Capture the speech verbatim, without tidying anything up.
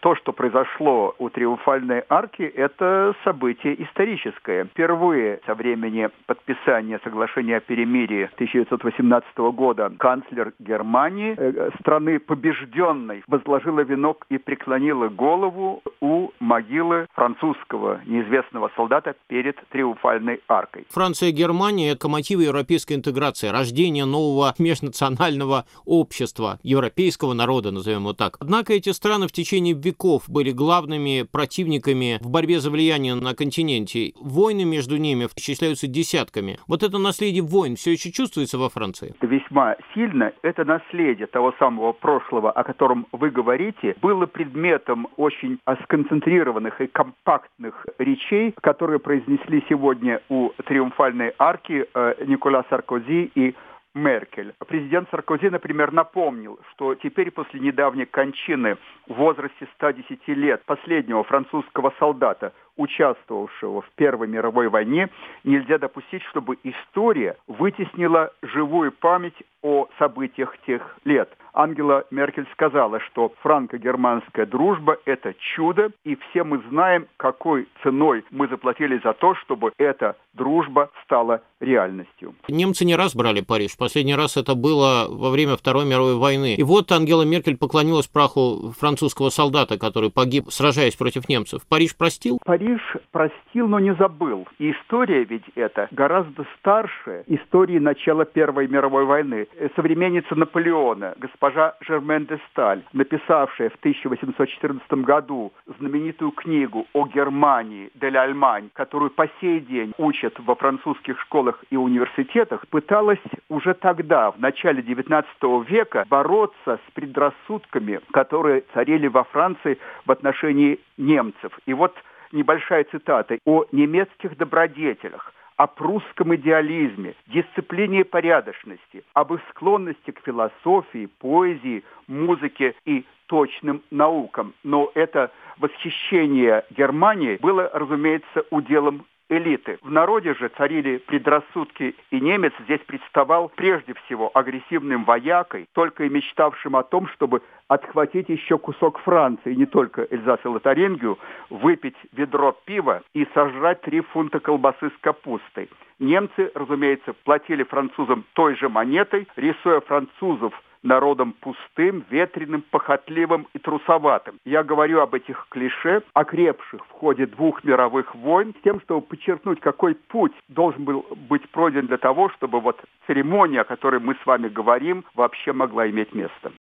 то, что произошло у Триумфальной арки, это событие историческое. Впервые со времени подписания соглашения о перемирии тысяча девятьсот восемнадцатого года канцлер Германии, э, страны побежденной, возложила венок и преклонила голову у могилы французского неизвестного солдата перед Триумфальной аркой. Франция и Германия – локомотивы европейской интеграции, рождение нового межнационального общества, европейского народа, назовем его так. Однако эти страны в течение веков были главными противниками в борьбе за влияние на континенте. Войны между ними исчисляются десятками. Вот это наследие войн все еще чувствуется во Франции? Весьма сильно. Это наследие того самого прошлого, о котором вы говорите, было предметом очень сконцентрированных и компактных речей, которые произнесли сегодня у Триумфальной арки э, Никола Саркози и Меркель. Президент Саркози, например, напомнил, что теперь после недавней кончины в возрасте ста десяти лет последнего французского солдата, участвовавшего в Первой мировой войне, нельзя допустить, чтобы история вытеснила живую память о событиях тех лет. Ангела Меркель сказала, что франко-германская дружба – это чудо, и все мы знаем, какой ценой мы заплатили за то, чтобы эта дружба стала реальностью. Немцы не раз брали Париж. Последний раз это было во время Второй мировой войны. И вот Ангела Меркель поклонилась праху французского солдата, который погиб, сражаясь против немцев. Париж простил? Париж простил, но не забыл. И история ведь эта гораздо старше истории начала Первой мировой войны. Современница Наполеона, госпожа Жермен де Сталь, написавшая в тысяча восемьсот четырнадцатом году знаменитую книгу о Германии «Дель Альмань», которую по сей день учат во французских школах и университетах, пыталась уже тогда, в начале девятнадцатого века, бороться с предрассудками, которые царили во Франции в отношении немцев. И вот небольшая цитата о немецких добродетелях, о прусском идеализме, дисциплине и порядочности, об их склонности к философии, поэзии, музыке и точным наукам. Но это восхищение Германии было, разумеется, уделом элиты. В народе же царили предрассудки, и немец здесь представал прежде всего агрессивным воякой, только и мечтавшим о том, чтобы отхватить еще кусок Франции, не только Эльзас и Лотарингию, выпить ведро пива и сожрать три фунта колбасы с капустой. Немцы, разумеется, платили французам той же монетой, рисуя французов народом пустым, ветреным, похотливым и трусоватым. Я говорю об этих клише, окрепших в ходе двух мировых войн, с тем, чтобы подчеркнуть, какой путь должен был быть пройден для того, чтобы вот церемония, о которой мы с вами говорим, вообще могла иметь место.